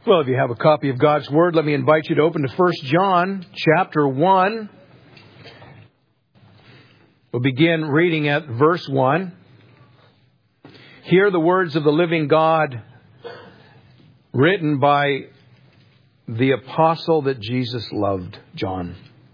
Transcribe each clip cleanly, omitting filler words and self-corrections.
Well, if you have a copy of God's Word, let me invite you to open to 1 John chapter 1. We'll begin reading at verse 1. Hear the words of the living God written by the apostle that Jesus loved, John.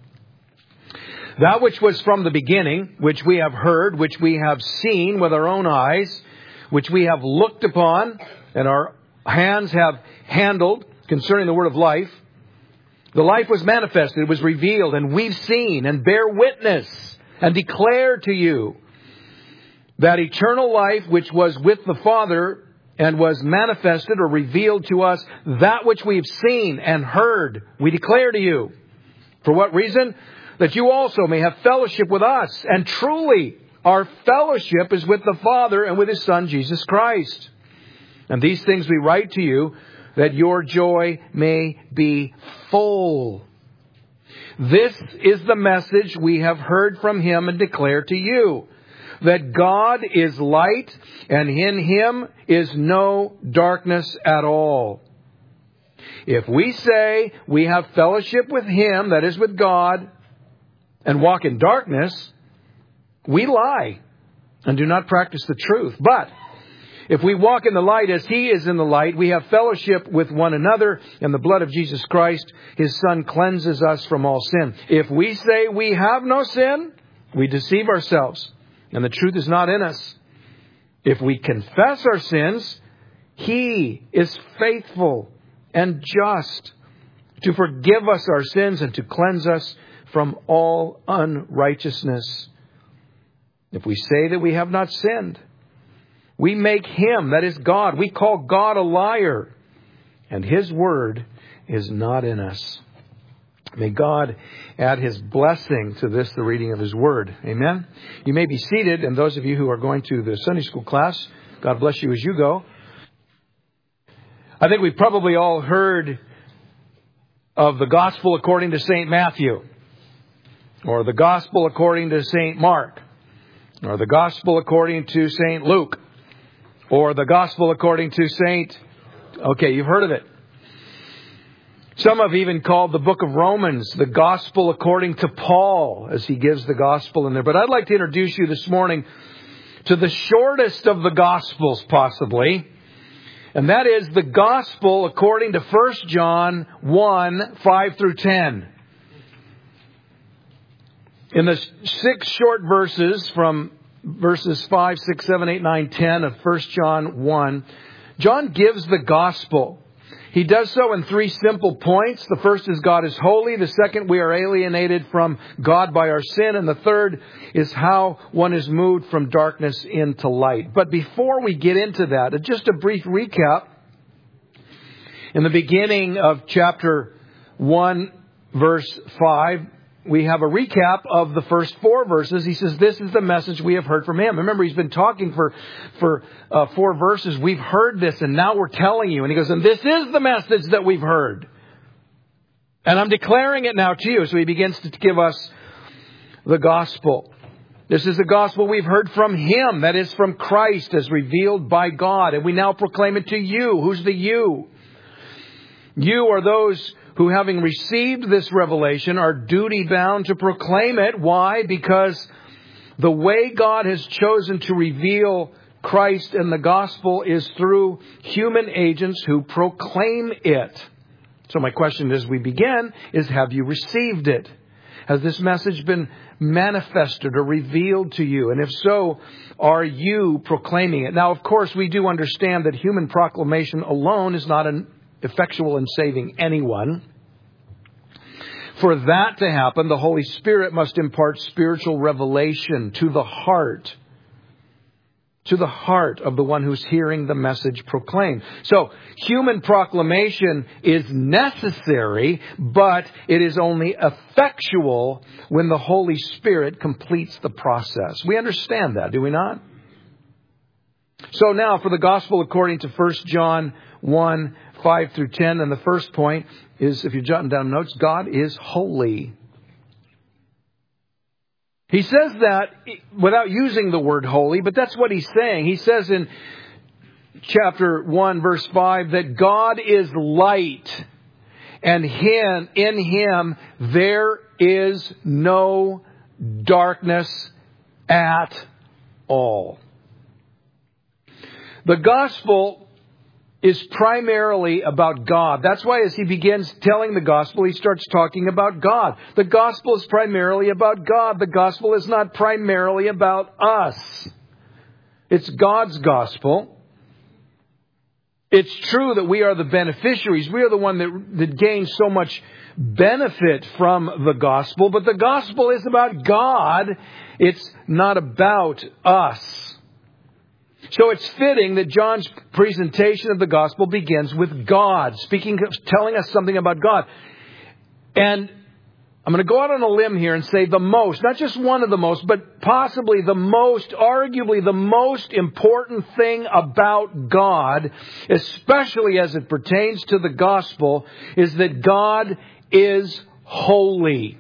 That which was from the beginning, which we have heard, which we have seen with our own eyes, which we have looked upon, and our hands have handled concerning the word of life. The life was manifested, it was revealed, and we've seen and bear witness and declare to you that eternal life which was with the Father and was manifested or revealed to us, that which we've seen and heard, we declare to you. For what reason? That you also may have fellowship with us. And truly, our fellowship is with the Father and with His Son, Jesus Christ. And these things we write to you, that your joy may be full. This is the message we have heard from Him and declare to you, that God is light, and in Him is no darkness at all. If we say we have fellowship with Him, that is with God, and walk in darkness, we lie and do not practice the truth. But if we walk in the light as He is in the light, we have fellowship with one another, and the blood of Jesus Christ, His Son, cleanses us from all sin. If we say we have no sin, we deceive ourselves, and the truth is not in us. If we confess our sins, He is faithful and just to forgive us our sins and to cleanse us from all unrighteousness. If we say that we have not sinned, we make Him, that is God, we call God a liar, and His word is not in us. May God add His blessing to this, the reading of His word. Amen. You may be seated, and those of you who are going to the Sunday school class, God bless you as you go. I think we've probably all heard of the Gospel according to St. Matthew, or the Gospel according to St. Mark, or the Gospel according to St. Luke, or the Gospel according to St. Okay, you've heard of it. Some have even called the book of Romans the Gospel according to Paul, as he gives the Gospel in there. But I'd like to introduce you this morning to the shortest of the Gospels, possibly. And that is the Gospel according to 1 John 1, 5 through 10. In the 6 short verses from verses 5, 6, 7, 8, 9, 10 of 1 John 1, John gives the gospel. He does so in 3 simple points. The first is God is holy. The second, we are alienated from God by our sin. And the third is how one is moved from darkness into light. But before we get into that, just a brief recap. In the beginning of chapter 1, verse 5, we have a recap of the first 4 verses. He says, this is the message we have heard from Him. Remember, he's been talking for 4 verses. We've heard this, and now we're telling you. And he goes, and this is the message that we've heard. And I'm declaring it now to you. So he begins to give us the gospel. This is the gospel we've heard from Him, that is from Christ, as revealed by God. And we now proclaim it to you. Who's the you? You are those who, having received this revelation, are duty-bound to proclaim it. Why? Because the way God has chosen to reveal Christ and the gospel is through human agents who proclaim it. So my question as we begin is, have you received it? Has this message been manifested or revealed to you? And if so, are you proclaiming it? Now, of course, we do understand that human proclamation alone is not effectual in saving anyone. For that to happen, the Holy Spirit must impart spiritual revelation to the heart of the one who's hearing the message proclaimed. So, human proclamation is necessary, but it is only effectual when the Holy Spirit completes the process. We understand that, do we not? So now, for the gospel according to 1 John 1, 5 through 10, and the first point is, if you're jotting down notes, God is holy. He says that without using the word holy, but that's what he's saying. He says in chapter 1, verse 5, that God is light, and in Him there is no darkness at all. The gospel is primarily about God. That's why as he begins telling the gospel, he starts talking about God. The gospel is primarily about God. The gospel is not primarily about us. It's God's gospel. It's true that we are the beneficiaries. We are the one that gains so much benefit from the gospel. But the gospel is about God. It's not about us. So it's fitting that John's presentation of the gospel begins with God, telling us something about God. And I'm going to go out on a limb here and say the most, not just one of the most, but possibly the most, arguably the most important thing about God, especially as it pertains to the gospel, is that God is holy.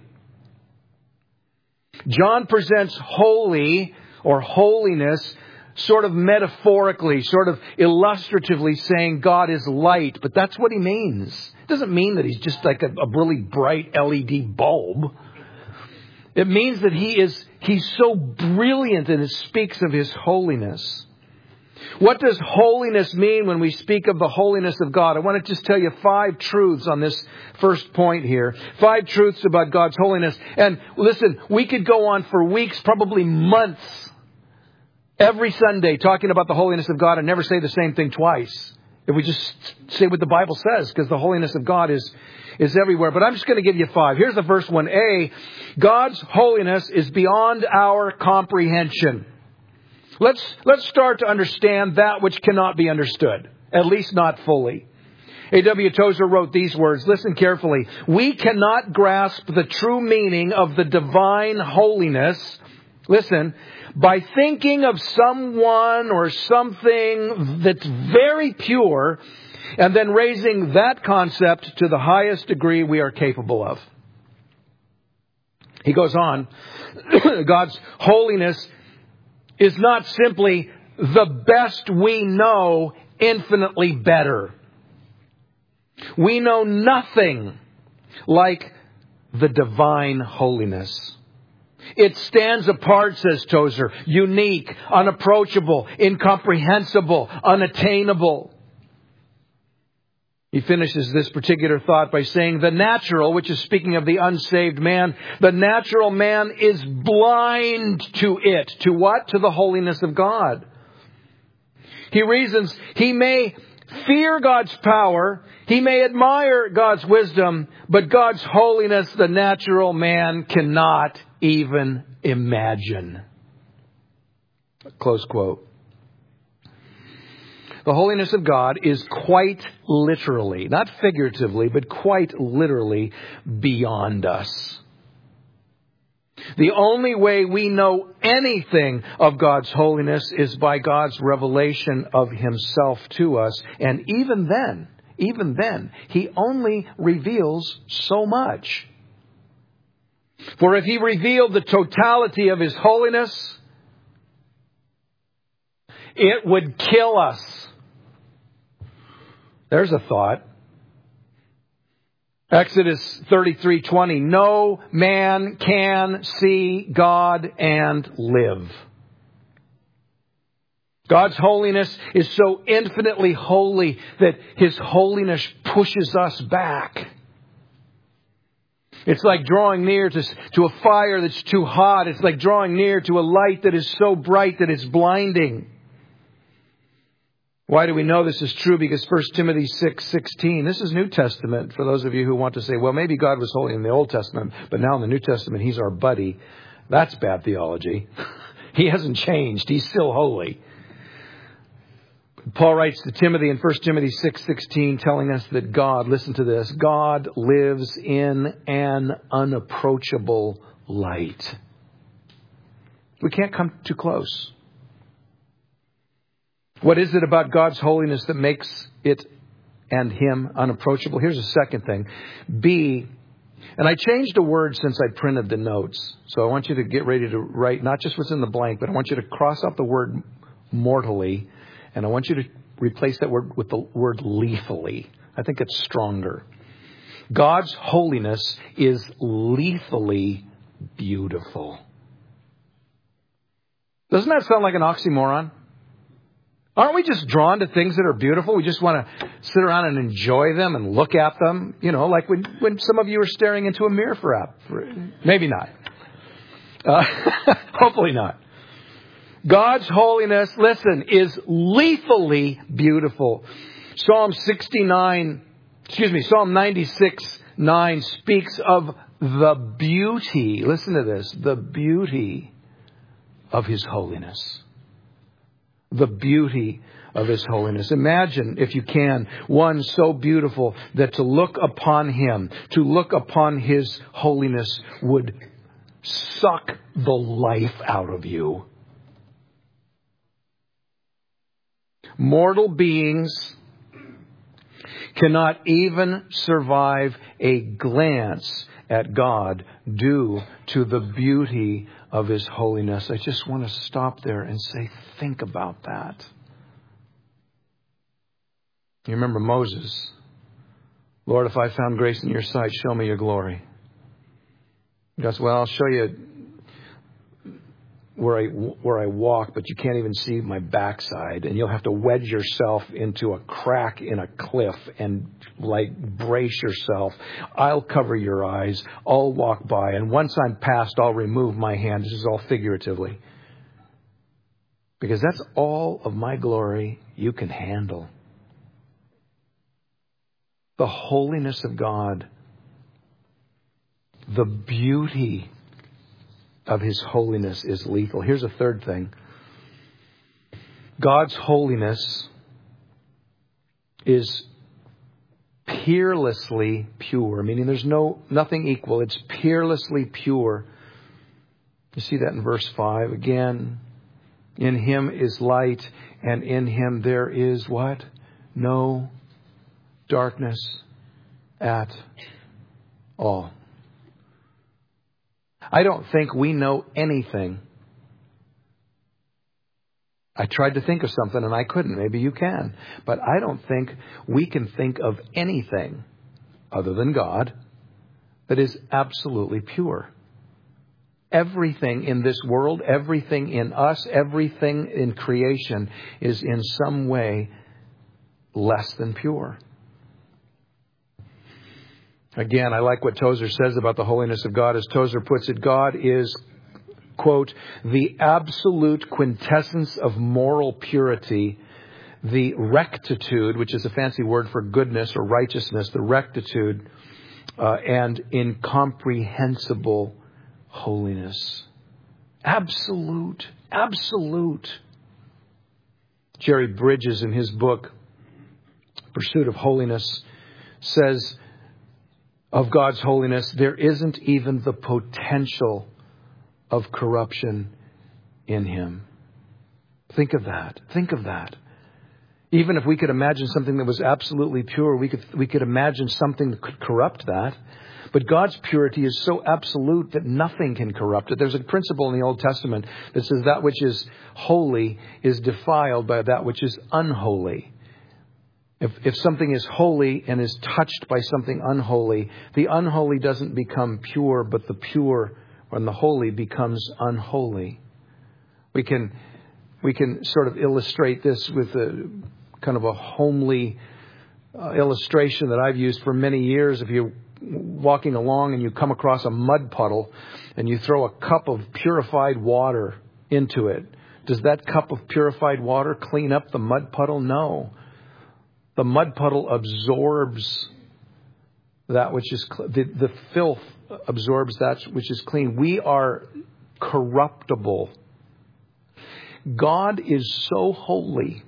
John presents holy or holiness sort of metaphorically, sort of illustratively saying God is light. But that's what he means. It doesn't mean that he's just like a really bright LED bulb. It means that he's so brilliant and it speaks of his holiness. What does holiness mean when we speak of the holiness of God? I want to just tell you 5 truths on this first point here. 5 truths about God's holiness. And listen, we could go on for weeks, probably months, every Sunday talking about the holiness of God and never say the same thing twice. If we just say what the Bible says, because the holiness of God is everywhere. But I'm just going to give you 5. Here's the first one. A, God's holiness is beyond our comprehension. Let's start to understand that which cannot be understood, at least not fully. A.W. Tozer wrote these words. Listen carefully. We cannot grasp the true meaning of the divine holiness. Listen. By thinking of someone or something that's very pure and then raising that concept to the highest degree we are capable of. He goes on, God's holiness is not simply the best we know, infinitely better. We know nothing like the divine holiness. It stands apart, says Tozer, unique, unapproachable, incomprehensible, unattainable. He finishes this particular thought by saying the natural, which is speaking of the unsaved man, the natural man is blind to it. To what? To the holiness of God. He reasons he may fear God's power, he may admire God's wisdom, but God's holiness the natural man cannot even imagine. Close quote. The holiness of God is quite literally, not figuratively, but quite literally beyond us. The only way we know anything of God's holiness is by God's revelation of Himself to us. And even then, He only reveals so much. For if He revealed the totality of His holiness, it would kill us. There's a thought. Exodus 33:20. No man can see God and live. God's holiness is so infinitely holy that His holiness pushes us back. It's like drawing near to a fire that's too hot. It's like drawing near to a light that is so bright that it's blinding. Why do we know this is true? Because 1 Timothy 6:16. This is New Testament for those of you who want to say, well, maybe God was holy in the Old Testament, but now in the New Testament, He's our buddy. That's bad theology. He hasn't changed. He's still holy. Paul writes to Timothy in 1 Timothy 6:16, telling us that God, listen to this, God lives in an unapproachable light. We can't come too close. What is it about God's holiness that makes it and Him unapproachable? Here's a second thing. B, and I changed a word since I printed the notes. So I want you to get ready to write not just what's in the blank, but I want you to cross out the word mortally. And I want you to replace that word with the word lethally. I think it's stronger. God's holiness is lethally beautiful. Doesn't that sound like an oxymoron? Aren't we just drawn to things that are beautiful? We just want to sit around and enjoy them and look at them. You know, like when some of you are staring into a mirror maybe not. Hopefully not. God's holiness, listen, is lethally beautiful. Psalm 96:9 speaks of the beauty. Listen to this. The beauty of His holiness. The beauty of His holiness. Imagine, if you can, one so beautiful that to look upon Him, to look upon His holiness would suck the life out of you. Mortal beings cannot even survive a glance at God due to the beauty of His holiness. I just want to stop there and say, think about that. You remember Moses. Lord, if I found grace in your sight, show me your glory. God said, well, I'll show you where I walk, but you can't even see my backside, and you'll have to wedge yourself into a crack in a cliff and brace yourself. I'll cover your eyes. I'll walk by, and once I'm past, I'll remove my hand. This is all figuratively. Because that's all of my glory you can handle. The holiness of God, the beauty of His holiness is lethal. Here's a third thing. God's holiness is peerlessly pure, meaning there's nothing equal. It's peerlessly pure. You see that in verse 5 again. In Him is light, and in Him there is what? No darkness at all. I don't think we know anything. I tried to think of something and I couldn't. Maybe you can. But I don't think we can think of anything other than God that is absolutely pure. Everything in this world, everything in us, everything in creation is in some way less than pure. Again, I like what Tozer says about the holiness of God. As Tozer puts it, God is, quote, the absolute quintessence of moral purity, the rectitude, which is a fancy word for goodness or righteousness, the rectitude and incomprehensible holiness. Absolute. Jerry Bridges, in his book, Pursuit of Holiness, says of God's holiness, there isn't even the potential of corruption in Him. Think of that. Even if we could imagine something that was absolutely pure, we could imagine something that could corrupt that. But God's purity is so absolute that nothing can corrupt it. There's a principle in the Old Testament that says that which is holy is defiled by that which is unholy. If something is holy and is touched by something unholy, the unholy doesn't become pure, but the pure and the holy becomes unholy. We can sort of illustrate this with a kind of a homely illustration that I've used for many years. If you're walking along and you come across a mud puddle and you throw a cup of purified water into it, does that cup of purified water clean up the mud puddle? No. The mud puddle absorbs that which is the filth absorbs that which is clean. We are corruptible. God is so holy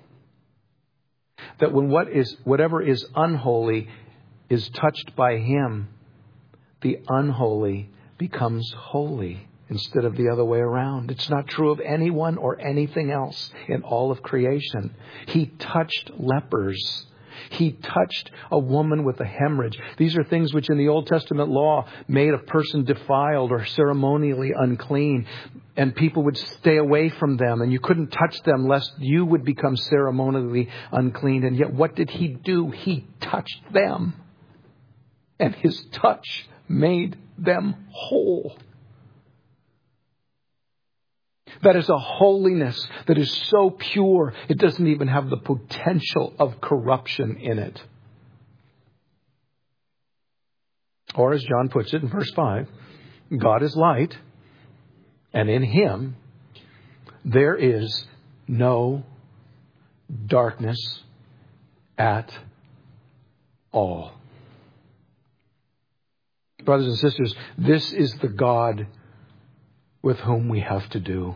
that when whatever is unholy is touched by Him, the unholy becomes holy instead of the other way around. It's not true of anyone or anything else in all of creation. He touched lepers. He touched a woman with a hemorrhage. These are things which in the Old Testament law made a person defiled or ceremonially unclean. and people would stay away from them, and you couldn't touch them lest you would become ceremonially unclean. And yet what did he do? He touched them. And his touch made them whole. That is a holiness that is so pure, it doesn't even have the potential of corruption in it. Or as John puts it in verse 5, God is light, and in him there is no darkness at all. Brothers and sisters, this is the God with whom we have to do.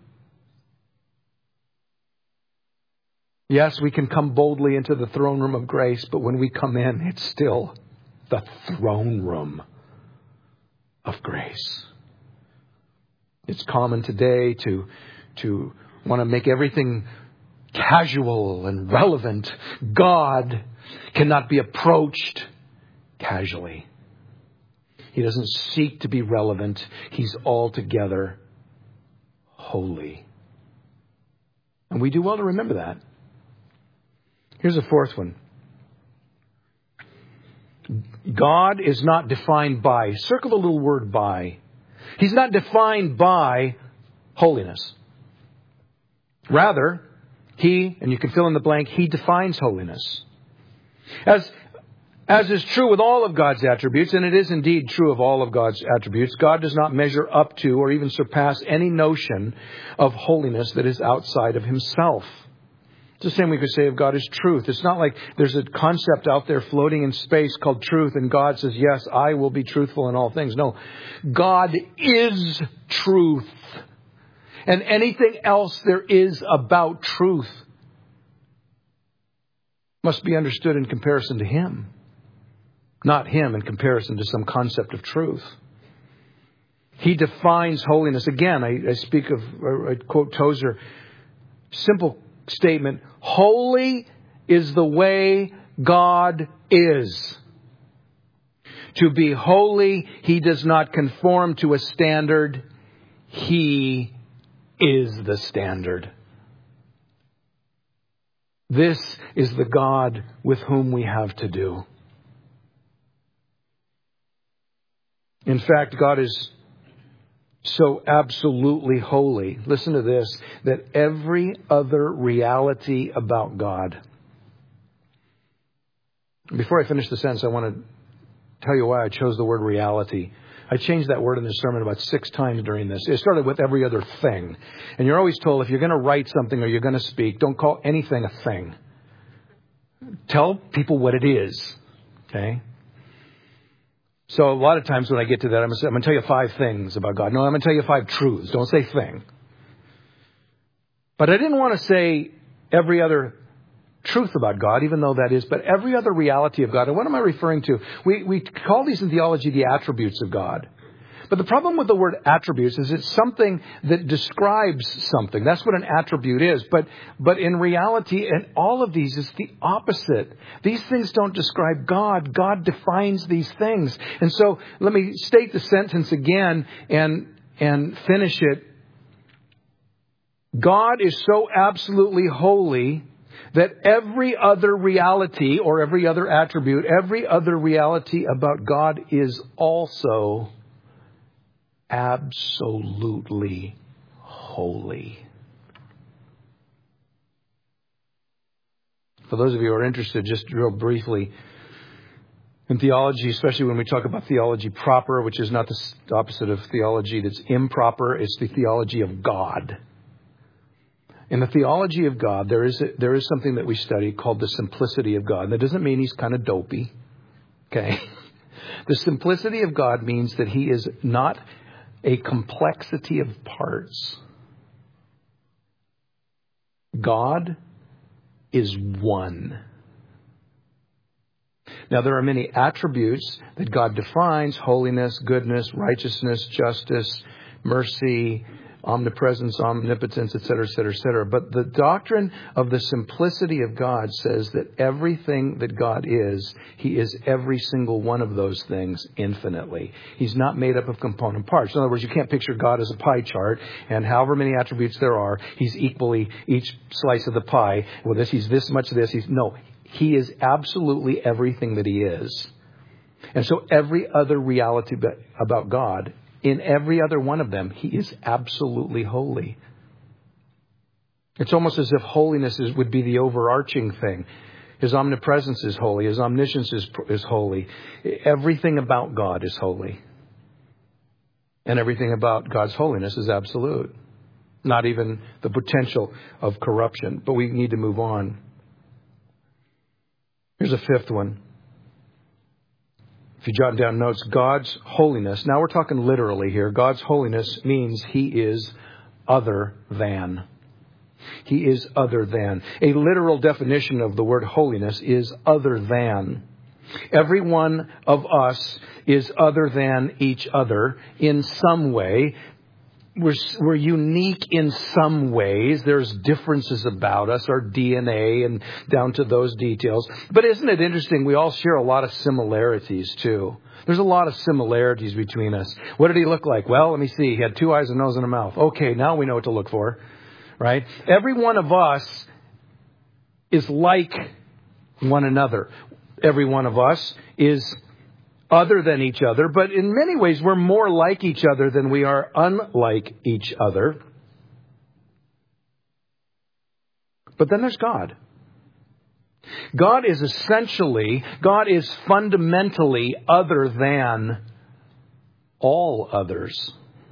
Yes, we can come boldly into the throne room of grace, but when we come in, it's still the throne room of grace. It's common today to want to make everything casual and relevant. God cannot be approached casually. He doesn't seek to be relevant. He's altogether holy. And we do well to remember that. Here's a fourth one. God is not defined by, circle the little word by. He's not defined by holiness. Rather, he, and you can fill in the blank, he defines holiness. As is true with all of God's attributes, and it is indeed true of all of God's attributes, God does not measure up to or even surpass any notion of holiness that is outside of himself. It's the same we could say of God is truth. It's not like there's a concept out there floating in space called truth, and God says, yes, I will be truthful in all things. No, God is truth. And anything else there is about truth must be understood in comparison to him. Not him in comparison to some concept of truth. He defines holiness. Again, I quote Tozer. Simple statement. Holy is the way God is. To be holy, he does not conform to a standard. He is the standard. This is the God with whom we have to do. In fact, God is so absolutely holy. Listen to this, that every other reality about God. Before I finish the sentence, I want to tell you why I chose the word reality. I changed that word in this sermon about 6 times during this. It started with every other thing. And you're always told if you're going to write something or you're going to speak, don't call anything a thing. Tell people what it is. Okay? So a lot of times when I get to that, I'm going to tell you 5 things about God. No, I'm going to tell you 5 truths. Don't say thing. But I didn't want to say every other truth about God, even though that is, but every other reality of God. And what am I referring to? We call these in theology the attributes of God. But the problem with the word attributes is it's something that describes something. That's what an attribute is. But in reality, and all of these is the opposite. These things don't describe God. God defines these things. And so let me state the sentence again and finish it. God is so absolutely holy that every other reality or every other attribute, every other reality about God is also absolutely holy. For those of you who are interested, just real briefly, in theology, especially when we talk about theology proper, which is not the opposite of theology that's improper, it's the theology of God. In the theology of God, there is something that we study called the simplicity of God. That doesn't mean he's kind of dopey. Okay? The simplicity of God means that he is not a complexity of parts. God is one. Now, there are many attributes that God defines: holiness, goodness, righteousness, justice, mercy, omnipresence, omnipotence, etc., etc., etc. But the doctrine of the simplicity of God says that everything that God is, He is every single one of those things infinitely. He's not made up of component parts. In other words, you can't picture God as a pie chart, and however many attributes there are, He's equally each slice of the pie. Well, He's this much this. No, He is absolutely everything that He is. And so every other reality about God, in every other one of them, He is absolutely holy. It's almost as if holiness would be the overarching thing. His omnipresence is holy. His omniscience is holy. Everything about God is holy. And everything about God's holiness is absolute. Not even the potential of corruption. But we need to move on. Here's a fifth one. If you jot down notes, God's holiness. Now we're talking literally here. God's holiness means He is other than. He is other than. A literal definition of the word holiness is other than. Every one of us is other than each other in some way. We're unique in some ways. There's differences about us, our DNA and down to those details. But isn't it interesting? We all share a lot of similarities too. There's a lot of similarities between us. What did He look like? Well, let me see. He had 2 eyes, a nose, and a mouth. Okay, now we know what to look for, right? Every one of us is like one another. Every one of us is other than each other, but in many ways we're more like each other than we are unlike each other. But then there's God. God is fundamentally other than all others.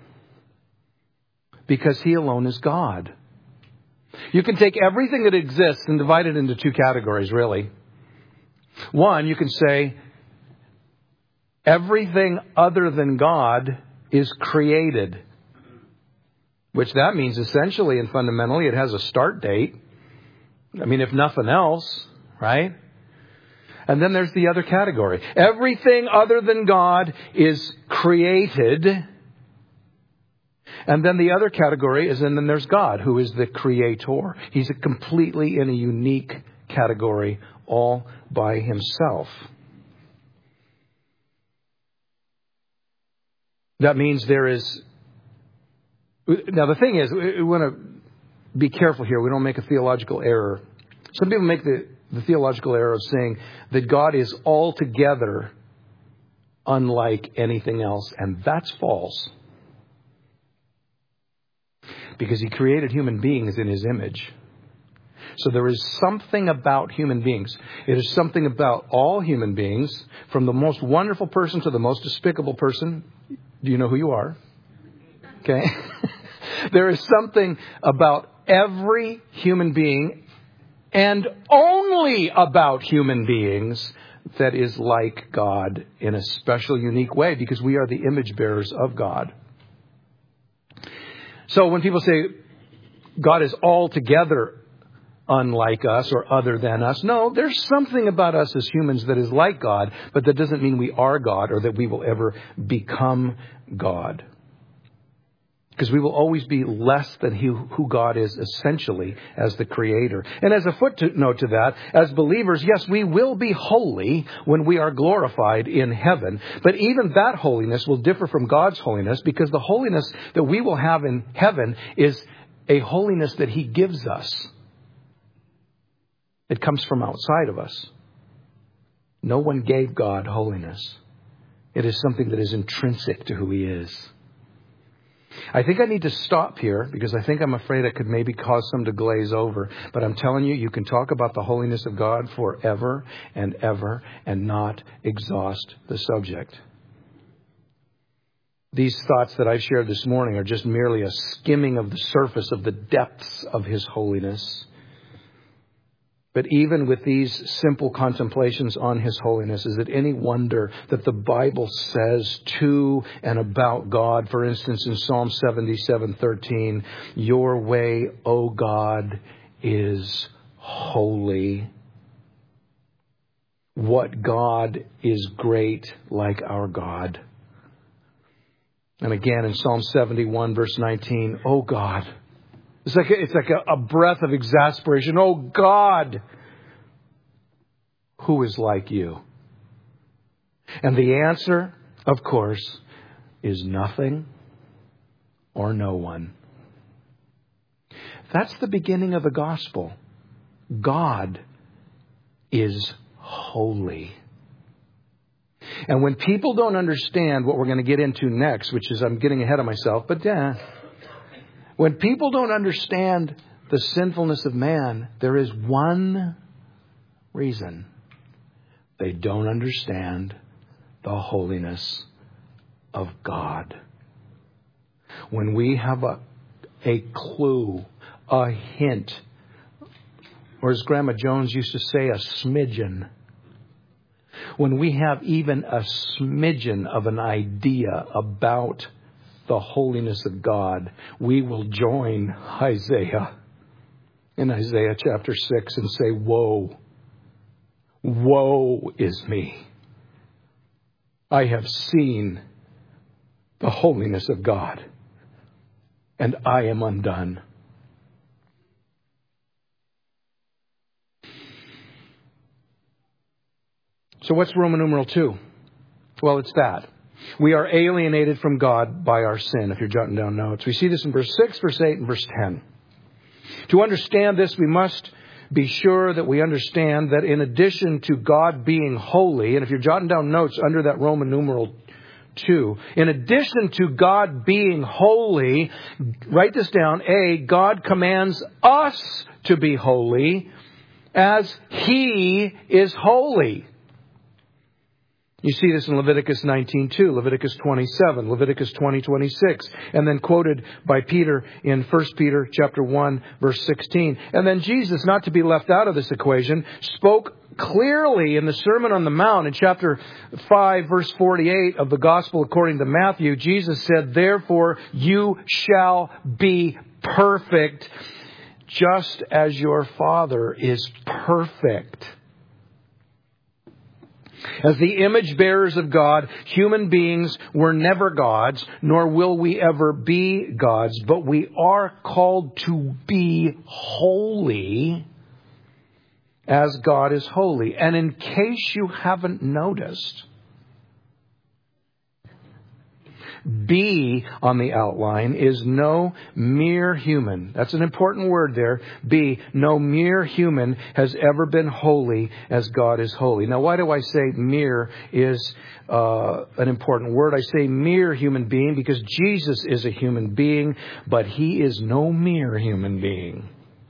Because He alone is God. You can take everything that exists and divide it into 2 categories, really. One, you can say, everything other than God is created. Which that means essentially and fundamentally it has a start date. I mean, if nothing else, right? And then there's the other category. Everything other than God is created. And then the other category is, and then there's God, who is the creator. He's completely in a unique category all by Himself. That means there is... Now, the thing is, we want to be careful here. We don't make a theological error. Some people make the theological error of saying that God is altogether unlike anything else. And that's false. Because He created human beings in His image. So there is something about human beings. It is something about all human beings, from the most wonderful person to the most despicable person. Do you know who you are? Okay. There is something about every human being, and only about human beings, that is like God in a special, unique way, because we are the image bearers of God. So when people say God is altogether unlike us or other than us, no, there's something about us as humans that is like God, but that doesn't mean we are God or that we will ever become God. Because we will always be less than who God is essentially as the Creator. And as a footnote to that, as believers, yes, we will be holy when we are glorified in heaven. But even that holiness will differ from God's holiness, because the holiness that we will have in heaven is a holiness that He gives us. It comes from outside of us. No one gave God holiness. It is something that is intrinsic to who He is. I think I need to stop here, because I think I'm afraid I could maybe cause some to glaze over. But I'm telling you, you can talk about the holiness of God forever and ever and not exhaust the subject. These thoughts that I've shared this morning are just merely a skimming of the surface of the depths of His holiness. But even with these simple contemplations on His holiness, is it any wonder that the Bible says to and about God, for instance, in Psalm 77:13, "Your way, O God, is holy." What God is great like our God? And again in Psalm 71, verse 19, oh God. It's like a breath of exasperation. Oh God, who is like you? And the answer, of course, is nothing or no one. That's the beginning of the gospel. God is holy. And when people don't understand what we're going to get into next, which is, I'm getting ahead of myself, but when people don't understand the sinfulness of man, there is one reason. They don't understand the holiness of God. When we have a clue, a hint, or as Grandma Jones used to say, a smidgen. When we have even a smidgen of an idea about the holiness of God, we will join Isaiah in Isaiah chapter 6 and say, woe, woe is me. I have seen the holiness of God, and I am undone. So what's Roman numeral 2? Well, it's that. We are alienated from God by our sin, if you're jotting down notes. We see this in verse 6, verse 8, and verse 10. To understand this, we must be sure that we understand that in addition to God being holy, and if you're jotting down notes under that Roman numeral 2, in addition to God being holy, write this down, God commands us to be holy as He is holy. You see this in Leviticus 19:2, Leviticus 27, Leviticus 20:26, and then quoted by Peter in 1 Peter chapter 1, verse 16. And then Jesus, not to be left out of this equation, spoke clearly in the Sermon on the Mount in chapter 5, verse 48 of the Gospel according to Matthew. Jesus said, therefore you shall be perfect, just as your Father is perfect. As the image bearers of God, human beings were never gods, nor will we ever be gods, but we are called to be holy as God is holy. And in case you haven't noticed, B on the outline is no mere human. That's an important word there. B, no mere human has ever been holy as God is holy. Now, why do I say mere is an important word? I say mere human being because Jesus is a human being, but He is no mere human being.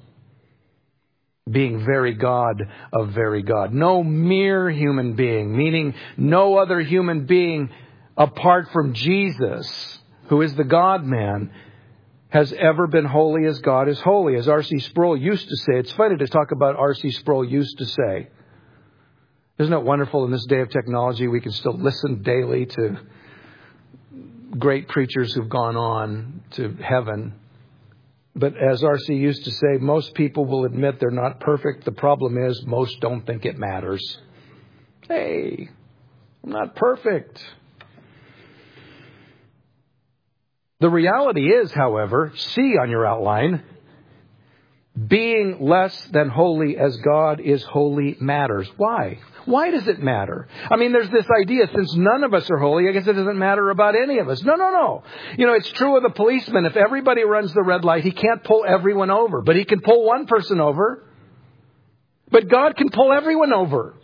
Being very God of very God. No mere human being, meaning no other human being apart from Jesus, who is the God-man, has ever been holy as God is holy. As R.C. Sproul used to say, it's funny to talk about R.C. Sproul used to say. Isn't it wonderful in this day of technology we can still listen daily to great preachers who've gone on to heaven. But as R.C. used to say, most people will admit they're not perfect. The problem is most don't think it matters. Hey, I'm not perfect. The reality is, however, C on your outline, being less than holy as God is holy matters. Why? Why does it matter? I mean, there's this idea, since none of us are holy, I guess it doesn't matter about any of us. No. You know, it's true of the policeman. If everybody runs the red light, he can't pull everyone over. But he can pull one person over. But God can pull everyone over.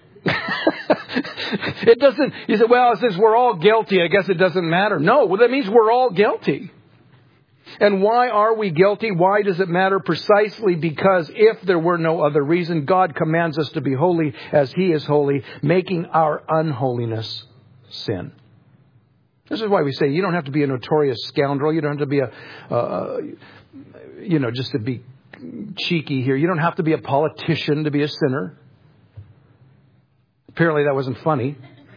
It doesn't, you say, well, since we're all guilty, I guess it doesn't matter. No, well, that means we're all guilty. And why are we guilty? Why does it matter? Precisely because if there were no other reason, God commands us to be holy as He is holy, making our unholiness sin. This is why we say you don't have to be a notorious scoundrel. You don't have to be just to be cheeky here. You don't have to be a politician to be a sinner. Apparently that wasn't funny.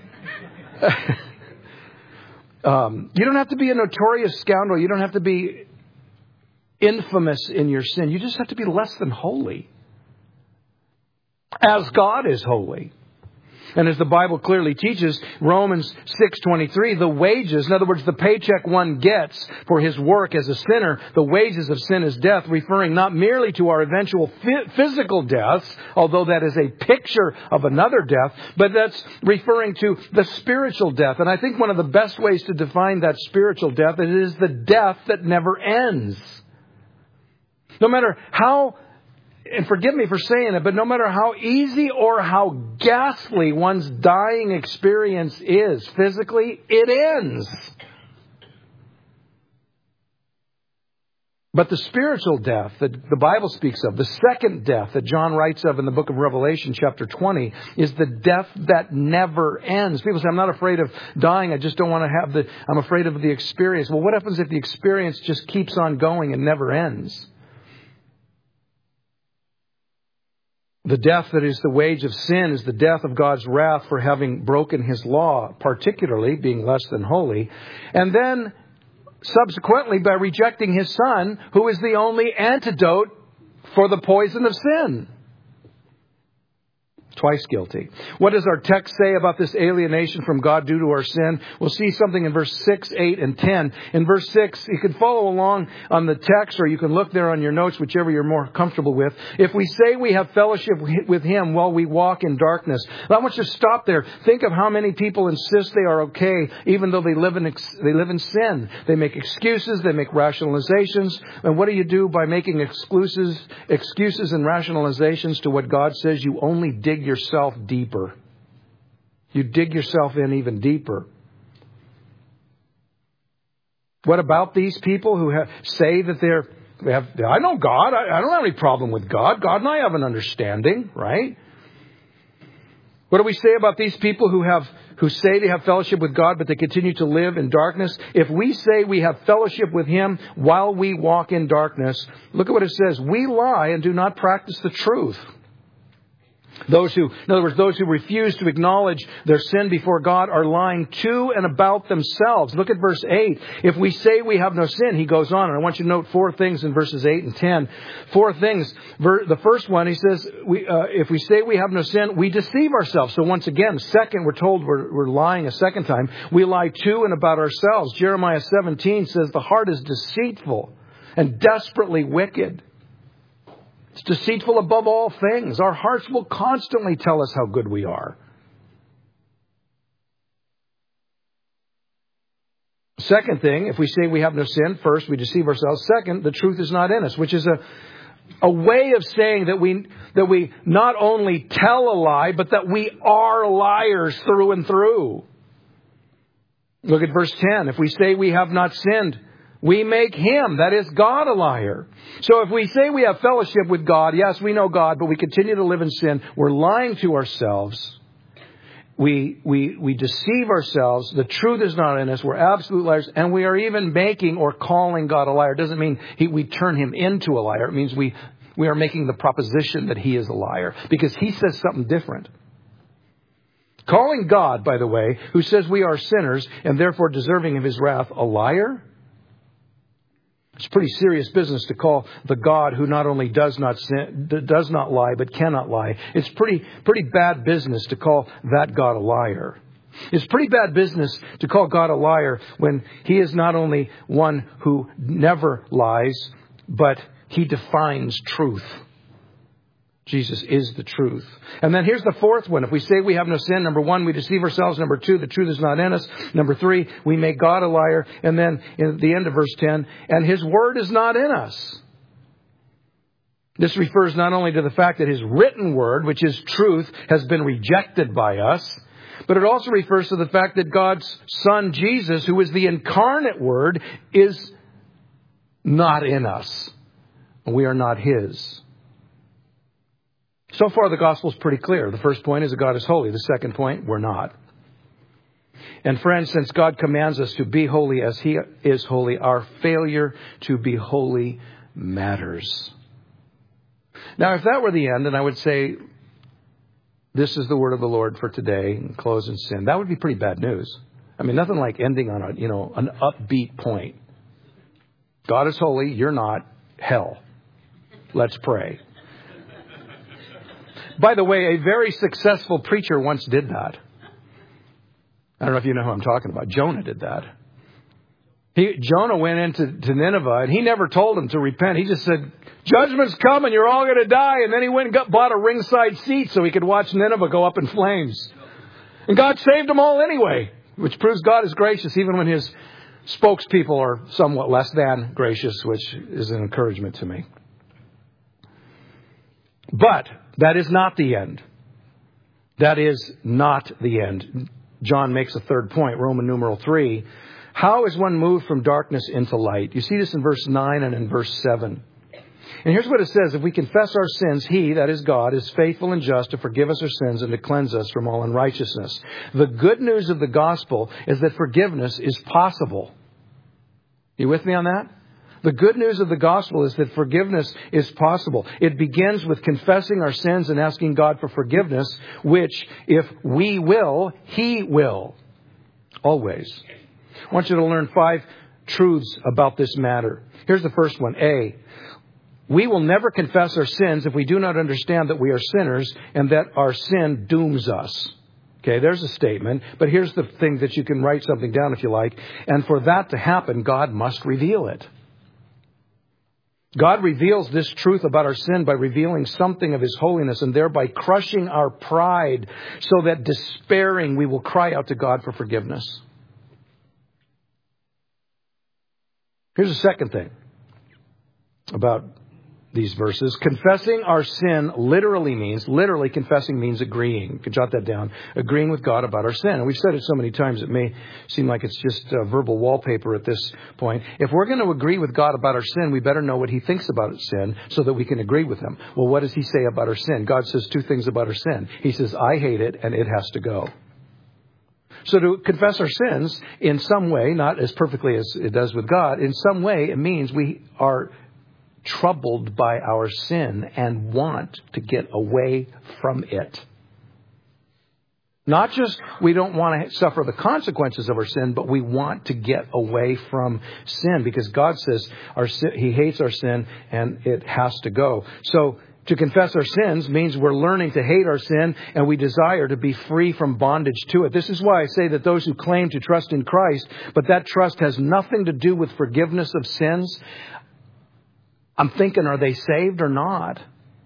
You don't have to be a notorious scoundrel. You don't have to be infamous in your sin. You just have to be less than holy, as God is holy. And as the Bible clearly teaches, Romans 6:23, the wages, in other words, the paycheck one gets for his work as a sinner, the wages of sin is death, referring not merely to our eventual physical deaths, although that is a picture of another death, but that's referring to the spiritual death. And I think one of the best ways to define that spiritual death, it is the death that never ends. No matter how, and forgive me for saying it, but no matter how easy or how ghastly one's dying experience is physically, it ends. But the spiritual death that the Bible speaks of, the second death that John writes of in the book of Revelation, chapter 20, is the death that never ends. People say, I'm not afraid of dying. I just don't want to have I'm afraid of the experience. Well, what happens if the experience just keeps on going and never ends? The death that is the wage of sin is the death of God's wrath for having broken his law, particularly being less than holy. And then, subsequently, by rejecting his Son, who is the only antidote for the poison of sin. Twice guilty. What does our text say about this alienation from God due to our sin? We'll see something in verse 6, 8, and 10. In verse 6, you can follow along on the text, or you can look there on your notes, whichever you're more comfortable with. If we say we have fellowship with him while we walk in darkness. I want you to stop there. Think of how many people insist they are okay, even though they live in sin. They make excuses, they make rationalizations. And what do you do by making excuses and rationalizations to what God says? You only dig yourself deeper. You dig yourself in even deeper. What about these people who say that I know God. I don't have any problem with God. God and I have an understanding, right? What do we say about these people who say they have fellowship with God, but they continue to live in darkness? If we say we have fellowship with him while we walk in darkness, look at what it says. We lie and do not practice the truth. In other words, those who refuse to acknowledge their sin before God are lying to and about themselves. Look at verse 8. If we say we have no sin, he goes on. And I want you to note 4 things in verses 8 and 10. 4 things. The first one, he says, if we say we have no sin, we deceive ourselves. So once again, second, we're told we're lying a second time. We lie to and about ourselves. Jeremiah 17 says the heart is deceitful and desperately wicked. It's deceitful above all things. Our hearts will constantly tell us how good we are. Second thing, if we say we have no sin, first, we deceive ourselves. Second, the truth is not in us, which is a way of saying that we not only tell a lie, but that we are liars through and through. Look at verse 10. If we say we have not sinned, we make him, that is God, a liar. So if we say we have fellowship with God, yes, we know God, but we continue to live in sin, we're lying to ourselves. We deceive ourselves. The truth is not in us. We're absolute liars. And we are even making or calling God a liar. It doesn't mean we turn him into a liar. It means we are making the proposition that he is a liar because he says something different. Calling God, by the way, who says we are sinners and therefore deserving of his wrath, a liar? It's pretty serious business to call the God who not only does not sin, does not lie, but cannot lie. It's pretty bad business to call that God a liar. It's pretty bad business to call God a liar when he is not only one who never lies, but he defines truth. Jesus is the truth. And then here's the fourth one. If we say we have no sin, number 1, we deceive ourselves. Number 2, the truth is not in us. Number 3, we make God a liar. And then in the end of verse 10, and his word is not in us. This refers not only to the fact that his written word, which is truth, has been rejected by us, but it also refers to the fact that God's Son, Jesus, who is the incarnate word, is not in us. We are not his. So far, the gospel is pretty clear. The first point is that God is holy. The second point, we're not. And friends, since God commands us to be holy as he is holy, our failure to be holy matters. Now, if that were the end, then I would say, this is the word of the Lord for today, and close in sin. That would be pretty bad news. I mean, nothing like ending on an upbeat point. God is holy. You're not. Hell. Let's pray. By the way, a very successful preacher once did that. I don't know if you know who I'm talking about. Jonah did that. Jonah went into Nineveh, and he never told them to repent. He just said, judgment's coming, you're all going to die. And then he went and bought a ringside seat so he could watch Nineveh go up in flames. And God saved them all anyway, which proves God is gracious, even when his spokespeople are somewhat less than gracious, which is an encouragement to me. But that is not the end. That is not the end. John makes a third point, Roman numeral 3. How is one moved from darkness into light? You see this in verse 9 and in verse 7. And here's what it says. If we confess our sins, he, that is God, is faithful and just to forgive us our sins and to cleanse us from all unrighteousness. The good news of the gospel is that forgiveness is possible. You with me on that? The good news of the gospel is that forgiveness is possible. It begins with confessing our sins and asking God for forgiveness, which, if we will, he will. Always. I want you to learn 5 truths about this matter. Here's the first one. A, we will never confess our sins if we do not understand that we are sinners and that our sin dooms us. Okay, there's a statement. But here's the thing that you can write something down if you like. And for that to happen, God must reveal it. God reveals this truth about our sin by revealing something of his holiness and thereby crushing our pride so that despairing we will cry out to God for forgiveness. Here's the second thing about these verses. Confessing our sin literally confessing means agreeing. You can jot that down. Agreeing with God about our sin. And we've said it so many times it may seem like it's just verbal wallpaper at this point. If we're going to agree with God about our sin, we better know what he thinks about sin so that we can agree with him. Well, what does he say about our sin? God says 2 things about our sin. He says, I hate it and it has to go. So to confess our sins in some way, not as perfectly as it does with God, in some way it means we are troubled by our sin and want to get away from it. Not just we don't want to suffer the consequences of our sin, but we want to get away from sin because God says he hates our sin and it has to go. So to confess our sins means we're learning to hate our sin and we desire to be free from bondage to it. This is why I say that those who claim to trust in Christ, but that trust has nothing to do with forgiveness of sins, I'm thinking, are they saved or not?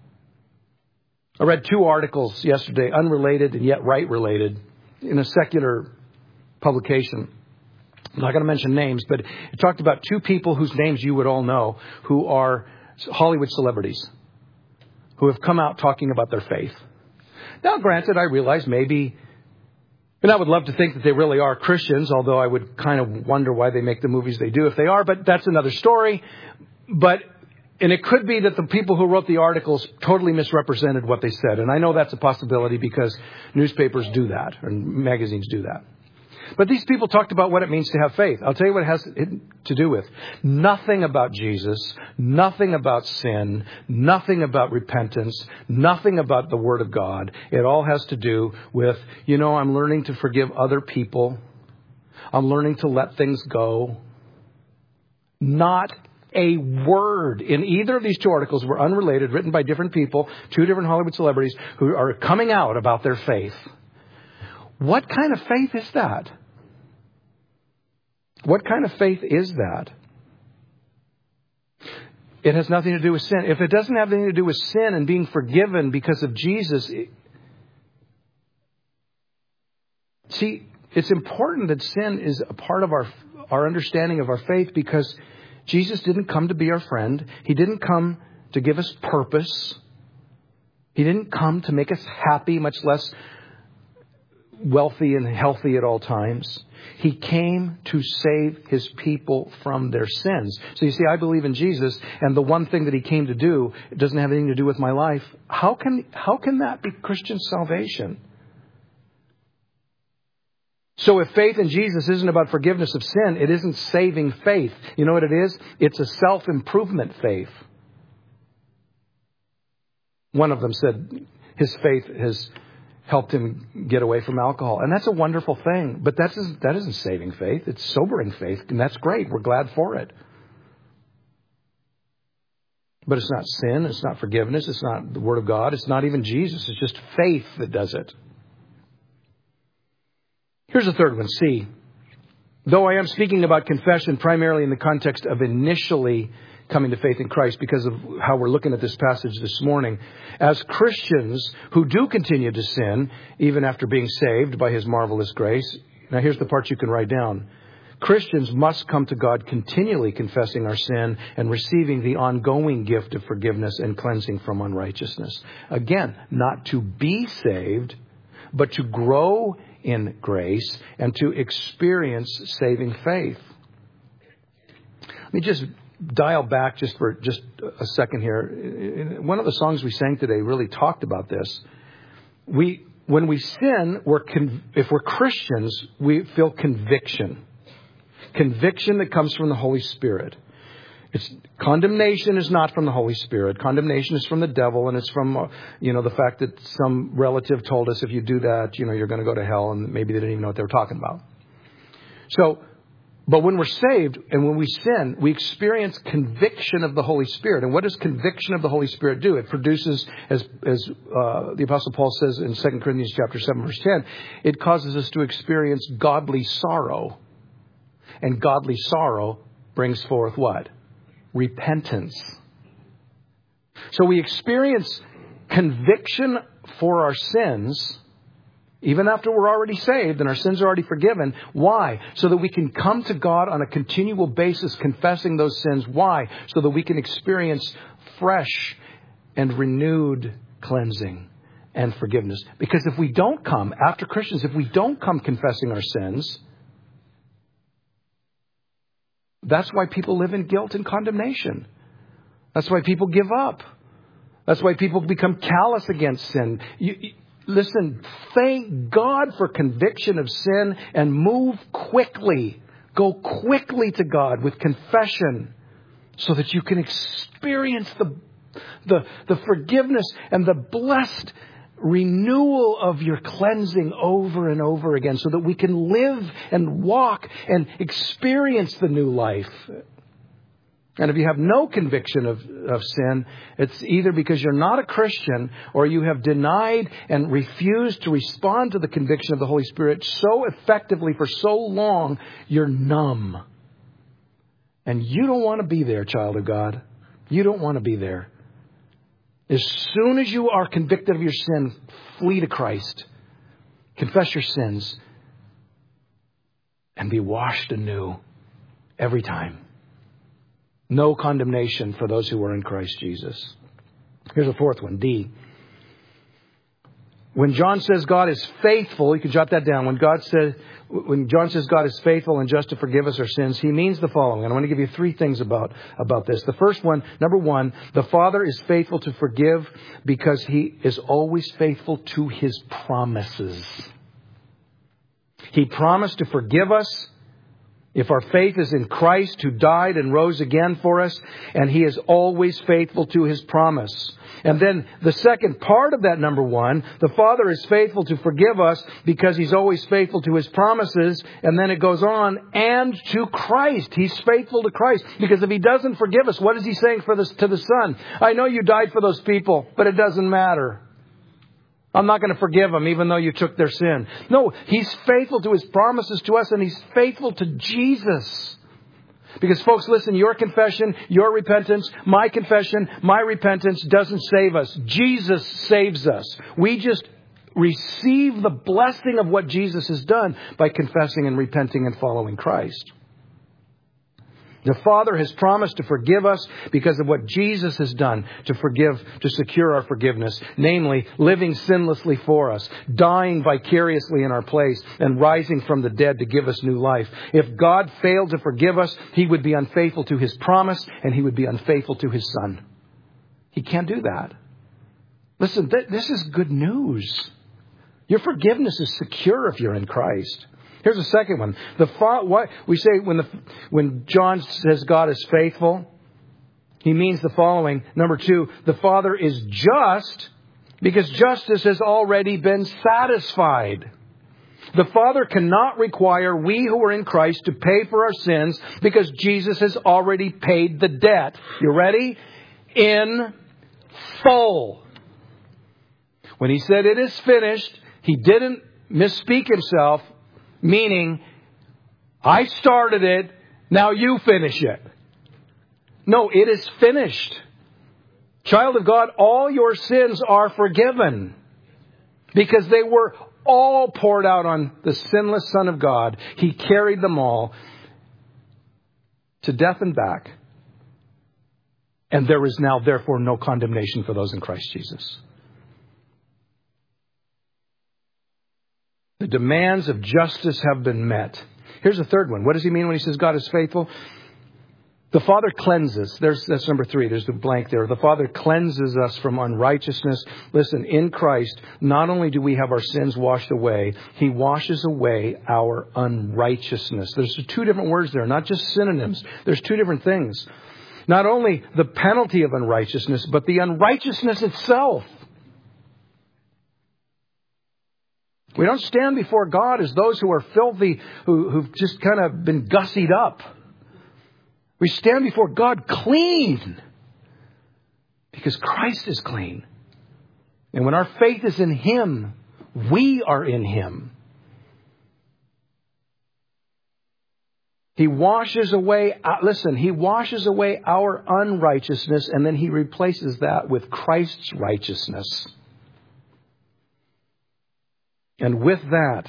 I read 2 articles yesterday, unrelated and yet right related, in a secular publication. I'm not going to mention names, but it talked about 2 people whose names you would all know, who are Hollywood celebrities, who have come out talking about their faith. Now, granted, I realize maybe, and I would love to think that they really are Christians, although I would kind of wonder why they make the movies they do if they are, but that's another story. And it could be that the people who wrote the articles totally misrepresented what they said. And I know that's a possibility because newspapers do that and magazines do that. But these people talked about what it means to have faith. I'll tell you what it has to do with. Nothing about Jesus, nothing about sin, nothing about repentance, nothing about the Word of God. It all has to do with, I'm learning to forgive other people. I'm learning to let things go. Not a word in either of these 2 articles were unrelated, written by different people, 2 different Hollywood celebrities who are coming out about their faith. What kind of faith is that? What kind of faith is that? It has nothing to do with sin. If it doesn't have anything to do with sin and being forgiven because of Jesus, it's important that sin is a part of our understanding of our faith because Jesus didn't come to be our friend. He didn't come to give us purpose. He didn't come to make us happy, much less wealthy and healthy at all times. He came to save his people from their sins. So you see, I believe in Jesus, and the one thing that he came to do, it doesn't have anything to do with my life. How can that be Christian salvation? So if faith in Jesus isn't about forgiveness of sin, it isn't saving faith. You know what it is? It's a self-improvement faith. One of them said his faith has helped him get away from alcohol. And that's a wonderful thing. But that isn't saving faith. It's sobering faith. And that's great. We're glad for it. But it's not sin. It's not forgiveness. It's not the Word of God. It's not even Jesus. It's just faith that does it. Here's the third one, C. Though I am speaking about confession primarily in the context of initially coming to faith in Christ because of how we're looking at this passage this morning, as Christians who do continue to sin, even after being saved by His marvelous grace. Now here's the part you can write down. Christians must come to God continually confessing our sin and receiving the ongoing gift of forgiveness and cleansing from unrighteousness. Again, not to be saved, but to grow in grace and to experience saving faith. Let me just dial back just for a second here. One of the songs we sang today really talked about this. When we sin, if we're Christians, we feel conviction. Conviction that comes from the Holy Spirit. Condemnation is not from the Holy Spirit. Condemnation is from the devil, and it's from, the fact that some relative told us if you do that, you're going to go to hell, and maybe they didn't even know what they were talking about. But when we're saved and when we sin, we experience conviction of the Holy Spirit. And what does conviction of the Holy Spirit do? It produces, as the Apostle Paul says in 2 Corinthians chapter 7, verse 10, it causes us to experience godly sorrow. And godly sorrow brings forth what? Repentance. So we experience conviction for our sins, even after we're already saved and our sins are already forgiven. Why? So that we can come to God on a continual basis confessing those sins. Why? So that we can experience fresh and renewed cleansing and forgiveness. Because if we don't come, after Christians, if we don't come confessing our sins, that's why people live in guilt and condemnation. That's why people give up. That's why people become callous against sin. Listen, thank God for conviction of sin and move quickly. Go quickly to God with confession so that you can experience the forgiveness and the blessed renewal of your cleansing over and over again so that we can live and walk and experience the new life. And if you have no conviction of sin, it's either because you're not a Christian or you have denied and refused to respond to the conviction of the Holy Spirit so effectively for so long, you're numb. And you don't want to be there, child of God. You don't want to be there. As soon as you are convicted of your sin, flee to Christ. Confess your sins. And be washed anew every time. No condemnation for those who are in Christ Jesus. Here's a fourth one, D. When John says God is faithful, you can jot that down. When John says God is faithful and just to forgive us our sins, he means the following. And I want to give you three things about this. The first one, number one, the Father is faithful to forgive because He is always faithful to His promises. He promised to forgive us if our faith is in Christ who died and rose again for us, and He is always faithful to His promise. And then the second part of that number one, the Father is faithful to forgive us because He's always faithful to His promises. And then it goes on, and to Christ. He's faithful to Christ. Because if He doesn't forgive us, what is He saying to the Son? I know you died for those people, but it doesn't matter. I'm not going to forgive them even though you took their sin. No, He's faithful to His promises to us, and He's faithful to Jesus. Because folks, listen, your confession, your repentance, my confession, my repentance doesn't save us. Jesus saves us. We just receive the blessing of what Jesus has done by confessing and repenting and following Christ. The Father has promised to forgive us because of what Jesus has done to secure our forgiveness. Namely, living sinlessly for us, dying vicariously in our place, and rising from the dead to give us new life. If God failed to forgive us, He would be unfaithful to His promise, and He would be unfaithful to His Son. He can't do that. Listen, this is good news. Your forgiveness is secure if you're in Christ. Here's the second one. What we say when John says God is faithful, he means the following. Number two, the Father is just because justice has already been satisfied. The Father cannot require we who are in Christ to pay for our sins because Jesus has already paid the debt. You ready? in full. When he said it is finished, he didn't misspeak himself, meaning, I started it, now you finish it. No, it is finished. Child of God, all your sins are forgiven because they were all poured out on the sinless Son of God. He carried them all to death and back. And there is now, therefore, no condemnation for those in Christ Jesus. The demands of justice have been met. Here's the third one. What does he mean when he says God is faithful? The Father cleanses. That's number 3. There's the blank there. The Father cleanses us from unrighteousness. Listen, in Christ, not only do we have our sins washed away, He washes away our unrighteousness. There's 2 different words there, not just synonyms. There's 2 different things. Not only the penalty of unrighteousness, but the unrighteousness itself. We don't stand before God as those who are filthy, who've just kind of been gussied up. We stand before God clean because Christ is clean. And when our faith is in Him, we are in Him. He washes away, He washes away our unrighteousness, and then He replaces that with Christ's righteousness. And with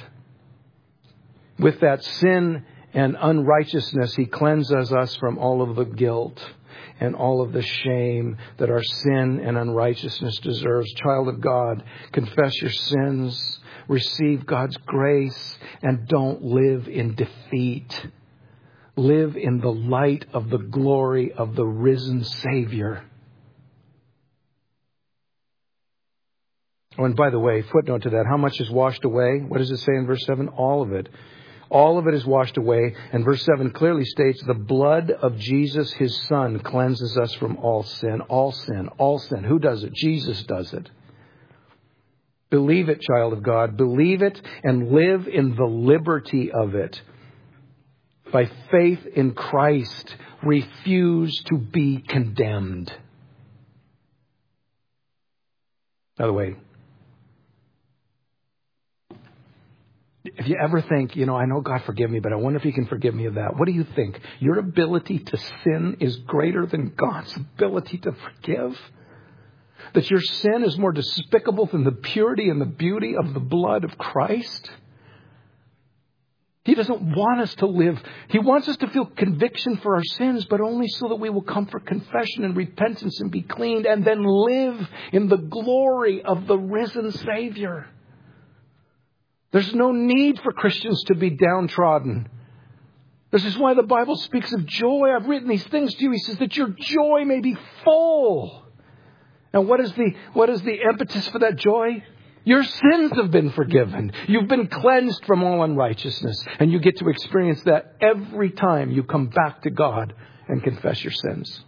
that sin and unrighteousness, He cleanses us from all of the guilt and all of the shame that our sin and unrighteousness deserves. Child of God, confess your sins, receive God's grace, and don't live in defeat. Live in the light of the glory of the risen Savior. Oh, and by the way, footnote to that, how much is washed away? What does it say in verse 7? All of it. All of it is washed away. And verse 7 clearly states, the blood of Jesus, His Son, cleanses us from all sin. All sin. All sin. Who does it? Jesus does it. Believe it, child of God. Believe it and live in the liberty of it. By faith in Christ, refuse to be condemned. By the way, if you ever think, I know God forgive me, but I wonder if He can forgive me of that. What do you think? Your ability to sin is greater than God's ability to forgive? That your sin is more despicable than the purity and the beauty of the blood of Christ? He doesn't want us to live. He wants us to feel conviction for our sins, but only so that we will come for confession and repentance and be cleaned and then live in the glory of the risen Savior. There's no need for Christians to be downtrodden. This is why the Bible speaks of joy. I've written these things to you. He says that your joy may be full. And what is the impetus for that joy? Your sins have been forgiven. You've been cleansed from all unrighteousness. And you get to experience that every time you come back to God and confess your sins.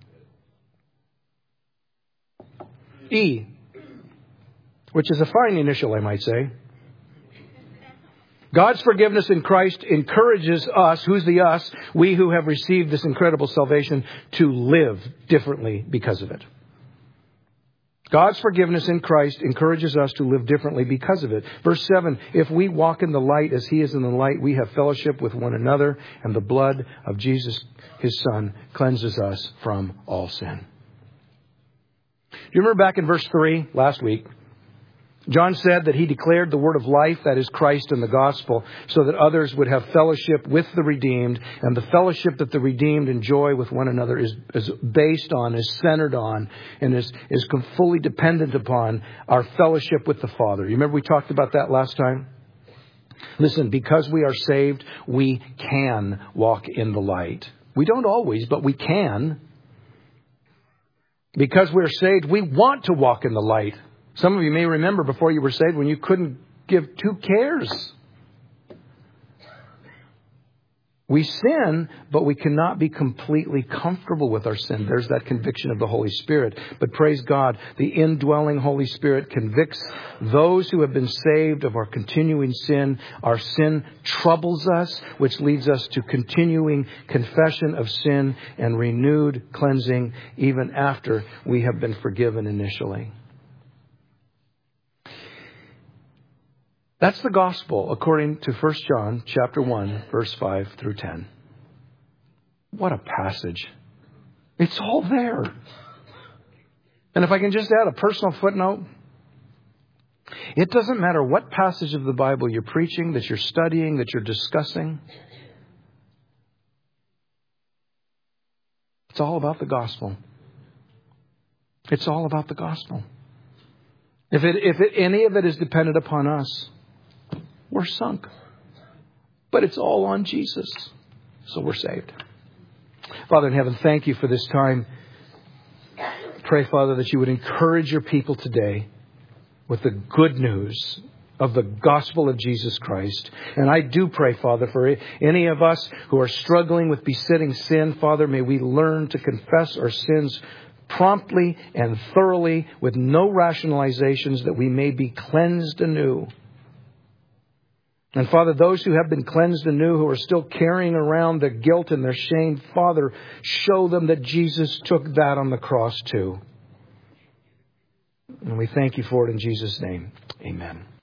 E, which is a fine initial, I might say. God's forgiveness in Christ encourages us, who's the us, we who have received this incredible salvation, to live differently because of it. God's forgiveness in Christ encourages us to live differently because of it. Verse 7, if we walk in the light as He is in the light, we have fellowship with one another, and the blood of Jesus, His Son, cleanses us from all sin. Do you remember back in verse 3 last week? John said that he declared the word of life, that is Christ and the gospel, so that others would have fellowship with the redeemed. And the fellowship that the redeemed enjoy with one another is based on, is centered on, and is fully dependent upon our fellowship with the Father. You remember we talked about that last time? Listen, because we are saved, we can walk in the light. We don't always, but we can. Because we're saved, we want to walk in the light. Some of you may remember before you were saved when you couldn't give 2 cares. We sin, but we cannot be completely comfortable with our sin. There's that conviction of the Holy Spirit. But praise God, the indwelling Holy Spirit convicts those who have been saved of our continuing sin. Our sin troubles us, which leads us to continuing confession of sin and renewed cleansing even after we have been forgiven initially. That's the gospel according to 1 John chapter 1, verse 5 through 10. What a passage. It's all there. And if I can just add a personal footnote, it doesn't matter what passage of the Bible you're preaching, that you're studying, that you're discussing. It's all about the gospel. It's all about the gospel. If any of it is dependent upon us, we're sunk. But it's all on Jesus. So we're saved. Father in heaven, thank you for this time. Pray, Father, that you would encourage your people today with the good news of the gospel of Jesus Christ. And I do pray, Father, for any of us who are struggling with besetting sin, Father, may we learn to confess our sins promptly and thoroughly with no rationalizations, that we may be cleansed anew. And Father, those who have been cleansed anew, who are still carrying around their guilt and their shame, Father, show them that Jesus took that on the cross too. And we thank you for it in Jesus' name. Amen.